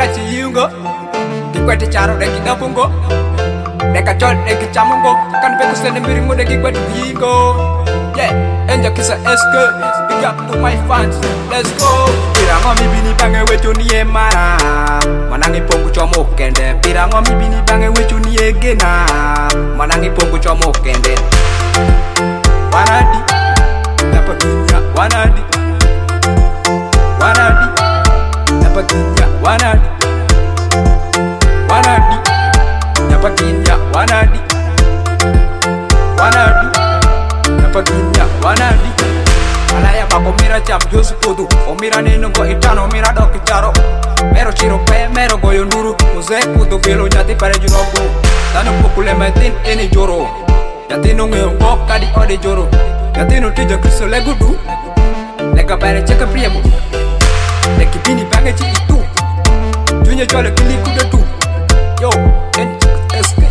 mirachi yungo Kikwete charo deki dapungo Deka chol deki chamungo Kan beku sende miringo deki kwetu yingo Yeah, enja kisa eske Big up to my fans, let's go Pirango mi bini bange wecho niye mara Manangi pongu chomo kende Pirango mi bini bange wecho niye gena Manangi pongu chomo kende Wanadi Napakinya wanadi Wanadi Napakinya wanadi Wanadi Napakinya wanadi Wanadi Napakinya wanadi Alaya bako mira chap josu podu Omira neno go itano mira doki charo Mero chiro pe mero goyo nduru Muze kudu gelo jati pare junobu Tano pukule metin eni joro Jati nunge ungo kadi ode joro Jati no tijo kriso legudu Lega pare cheka priemu Leki bini bange chi itu Junye chole kili kuda tu Yo, SK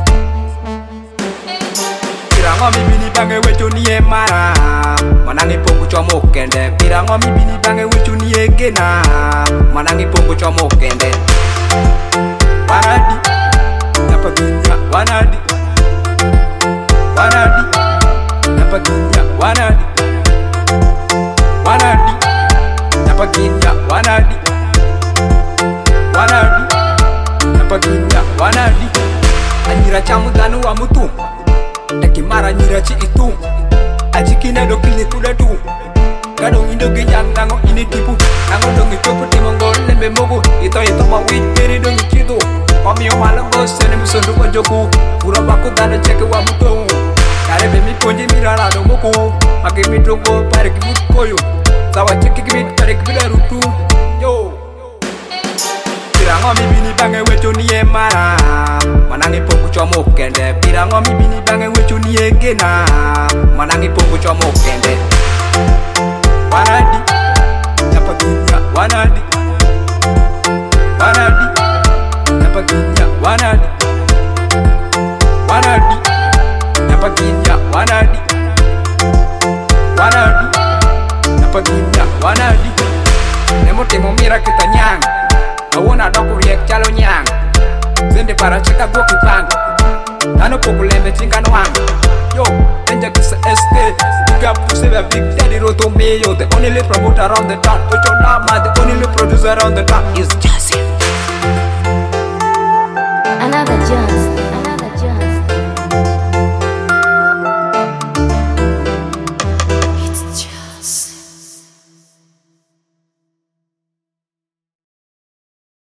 Pirango mi bini bange wecho niye mara Manangi pongu chomo kende Pirango mi bini bange wecho niye gena Manangi pongu chomo kende Wanadi Napakinya wanadi Wanadi Napakinya wanadi Wanadi Napakinya wanadi Wanadi Napakinya wanadi Anyira chamu danu wa mutu Deki mara nyira chi itu Ajikine do kili kuda tu Gadong indo genyang nango ini tipu Nango dongi chopu timongo lembe mogu Ito ma wit peri dongi chitu Omi o malango sene musondu wa joku Pura baku dano cheke wa mutu Karebe mi ponji mirara do moku Maki mitongo pare kibut koyo Sawa cheki kibit pare kibida rutu Yo Pirango mi bini bange wecho niye mara Manangi pongu chomo kende Pirango mi bini bange wecho niye gena Manangi pongu chomo kende Wanadi Napakinya wanadi Wanadi Napakinya wanadi Wanadi Napakinya wanadi Wanadi Napakinya wanadi Nemo temo mira kita nyang Awona doku riek chalo nyang Zende para cheka go kipang Nano pokuleme chingano wang Yo, enja kisa SK Big up to Seba Big Daddy Roto Mayo The only promoter around the town Ocho Nama, the only producer around the town is Jason Another Jones.